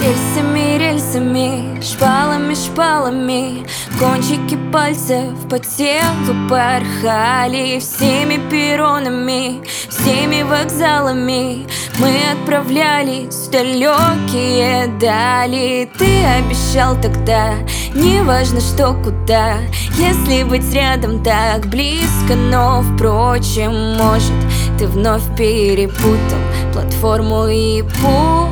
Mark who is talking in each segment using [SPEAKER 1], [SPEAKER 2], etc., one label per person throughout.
[SPEAKER 1] Рельсами, рельсами, шпалами, шпалами, кончики пальцев по телу порхали. Всеми перронами, всеми вокзалами мы отправлялись в далекие дали. Ты обещал тогда, неважно что, куда, если быть рядом так близко. Но, впрочем, может, ты вновь перепутал платформу и путь.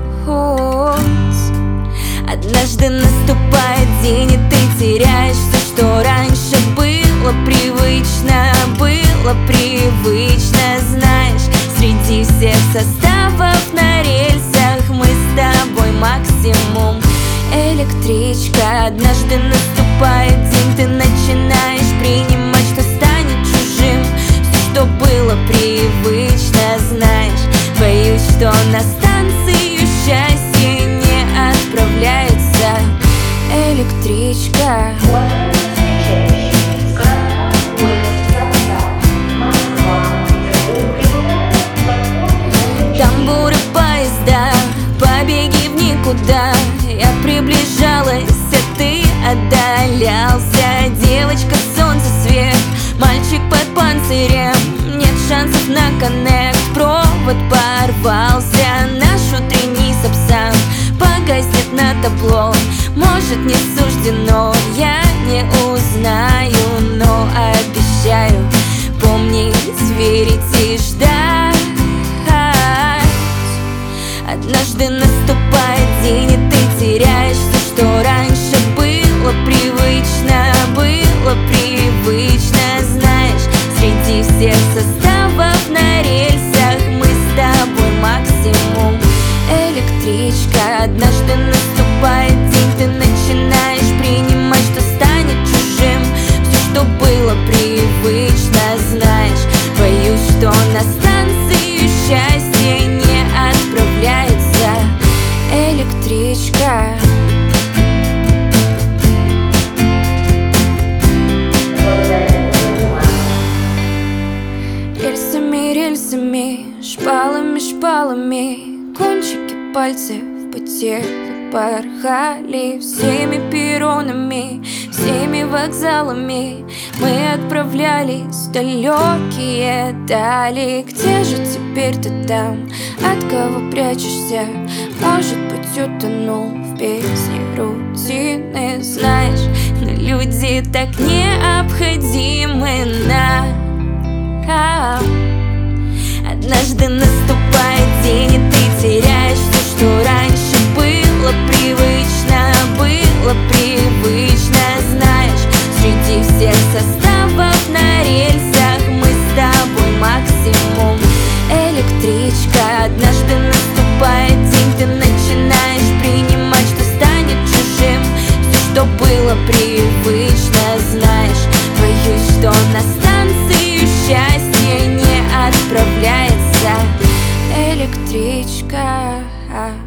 [SPEAKER 1] Однажды наступает день, и ты теряешь все, что раньше было привычно. Было привычно, знаешь, среди всех составов на рельсах мы с тобой максимум электричка. Однажды наступает день, ты начинаешь принимать, что станет чужим все, что было привычно, знаешь. Боюсь, что на станцию счастье не отправляется электричка. Тамбуры поезда, побеги в никуда. Я приближалась, а ты отдалялся. Девочка, солнце, свет, мальчик под панцирем. Нет шансов на коннект, провод порвался. Наш утренний сапсан погаснет на табло. Может, не суждено, я не узнаю, но обещаю помнить, верить и ждать. Однажды наступает день, и ты теряешь все, что раньше было привычно. Было привычно, знаешь, среди всех составов на рельсах мы с тобой максимум электричка. Однажды наступает день, ты начинаешь принимать, что станет чужим все, что было привычно, знаешь. Боюсь, что на станцию счастье не отправляется электричка. Рельсами, рельсами, шпалами, шпалами, кончики пальцев по телу порхали. Всеми перронами, всеми вокзалами мы отправлялись в далекие дали. Где же теперь ты там? От кого прячешься? Может быть, утонул в песне рутины, знаешь. Но люди так необходимы нам. Однажды наступает день, и ты теряешь все, что раньше было привычно. Было привычно, знаешь, среди всех составов на рельсах мы с тобой максимум электричка. Однажды наступает день, ты начинаешь принимать, что станет чужим все, что было привычно, знаешь. Боюсь, что на станцию счастье не отправляется электричка.